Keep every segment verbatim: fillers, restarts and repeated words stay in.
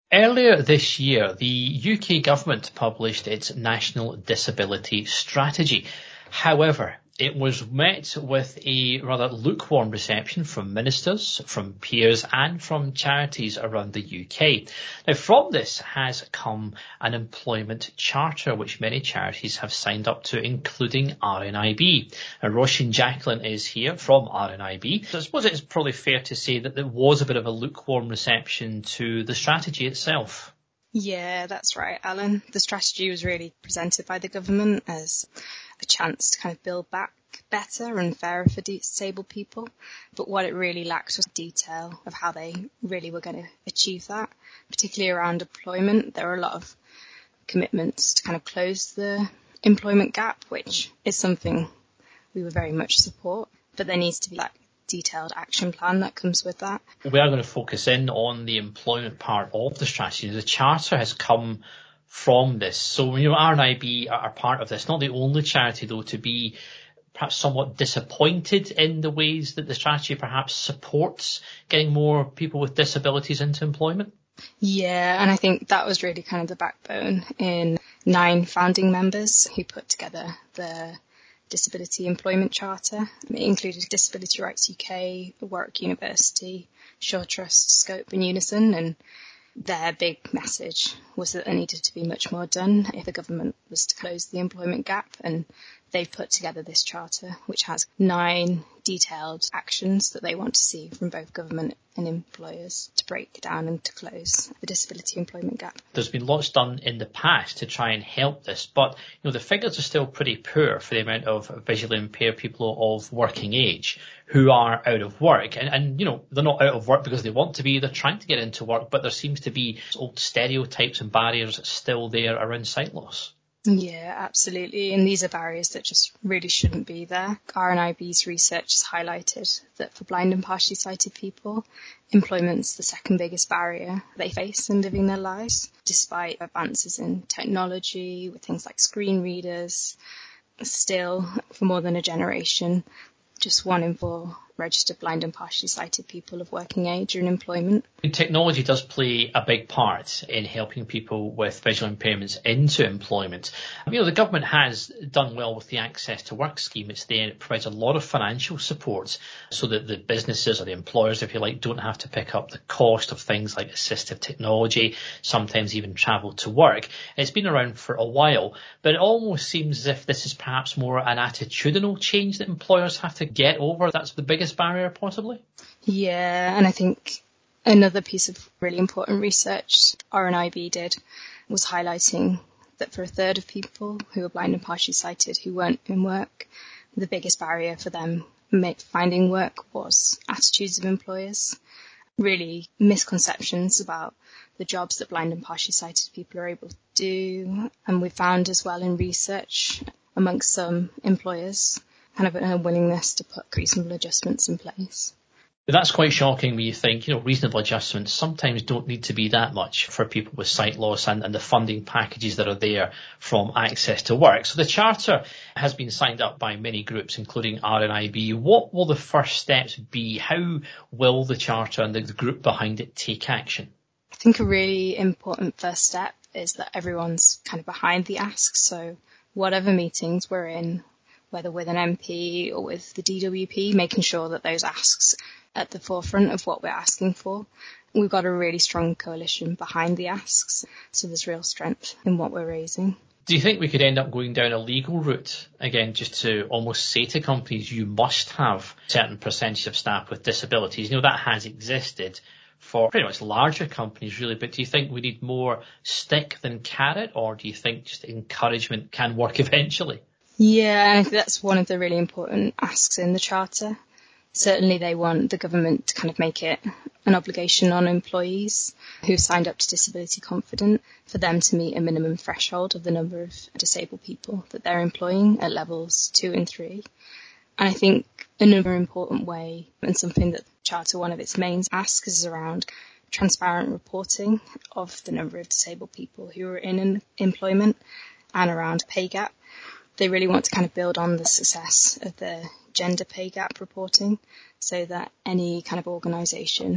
Earlier this year, the U K government published its National Disability Strategy. However, it was met with a rather lukewarm reception from ministers, from peers and from charities around the U K. Now, from this has come an employment charter which many charities have signed up to, including R N I B. Now, Roisin Jacqueline is here from R N I B. So I suppose it's probably fair to say that there was a bit of a lukewarm reception to the strategy itself. Yeah, that's right, Alan. The strategy was really presented by the government as a chance to kind of build back better and fairer for disabled people. But what it really lacked was detail of how they really were going to achieve that, particularly around employment. There were a lot of commitments to kind of close the employment gap, which is something we would very much support. But there needs to be that detailed action plan that comes with that. We are going to focus in on the employment part of the strategy. The charter has come from this. So, you know, R N I B are part of this. Not the only charity, though, to be perhaps somewhat disappointed in the ways that the strategy perhaps supports getting more people with disabilities into employment. Yeah, and I think that was really kind of the backbone in nine founding members who put together the Disability Employment Charter. It included Disability Rights U K, Warwick University, Shaw Trust, Scope and Unison, and their big message was that there needed to be much more done if the government was to close the employment gap, and they've put together this charter which has nine detailed actions that they want to see from both government and employers to break down and to close the disability employment gap. There's been lots done in the past to try and help this, but you know the figures are still pretty poor for the amount of visually impaired people of working age who are out of work. And, and you know, they're not out of work because they want to be, they're trying to get into work, but there seems to be old stereotypes and barriers still there around sight loss. Yeah, absolutely. And these are barriers that just really shouldn't be there. R N I B's research has highlighted that for blind and partially sighted people, employment's the second biggest barrier they face in living their lives. Despite advances in technology with things like screen readers, still, for more than a generation, just one in four registered blind and partially sighted people of working age are in employment. Technology does play a big part in helping people with visual impairments into employment. You know, the government has done well with the Access to Work scheme. It's there, it provides a lot of financial support so that the businesses or the employers, if you like, don't have to pick up the cost of things like assistive technology, sometimes even travel to work. It's been around for a while, but it almost seems as if this is perhaps more an attitudinal change that employers have to get over. That's the biggest barrier, possibly? Yeah, and I think another piece of really important research R N I B did was highlighting that for a third of people who are blind and partially sighted who weren't in work, the biggest barrier for them finding work was attitudes of employers, really misconceptions about the jobs that blind and partially sighted people are able to do. And we found as well in research amongst some employers kind of a willingness to put reasonable adjustments in place. That's quite shocking when you think, you know, reasonable adjustments sometimes don't need to be that much for people with sight loss and, and the funding packages that are there from Access to Work. So the Charter has been signed up by many groups, including R N I B. What will the first steps be? How will the Charter and the, the group behind it take action? I think a really important first step is that everyone's kind of behind the ask. So whatever meetings we're in, whether with an M P or with the D W P, making sure that those asks at the forefront of what we're asking for. We've got a really strong coalition behind the asks, so there's real strength in what we're raising. Do you think we could end up going down a legal route, again, just to almost say to companies, you must have a certain percentage of staff with disabilities? You know, that has existed for pretty much larger companies, really, but do you think we need more stick than carrot, or do you think just encouragement can work eventually? Yeah, I think that's one of the really important asks in the Charter. Certainly they want the government to kind of make it an obligation on employees who've signed up to Disability Confident for them to meet a minimum threshold of the number of disabled people that they're employing at levels two and three. And I think another important way, and something that Charter, one of its main asks, is around transparent reporting of the number of disabled people who are in employment and around pay gap. They really want to kind of build on the success of the gender pay gap reporting so that any kind of organisation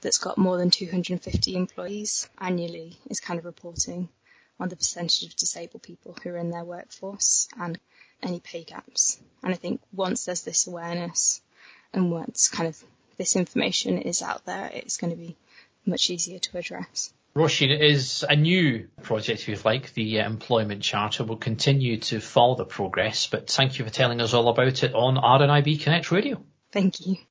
that's got more than two hundred fifty employees annually is kind of reporting on the percentage of disabled people who are in their workforce and any pay gaps. And I think once there's this awareness and once kind of this information is out there, it's going to be much easier to address. Roisin, it is a new project, if you like, the uh, Employment Charter. We'll continue to follow the progress, but thank you for telling us all about it on R N I B Connect Radio. Thank you.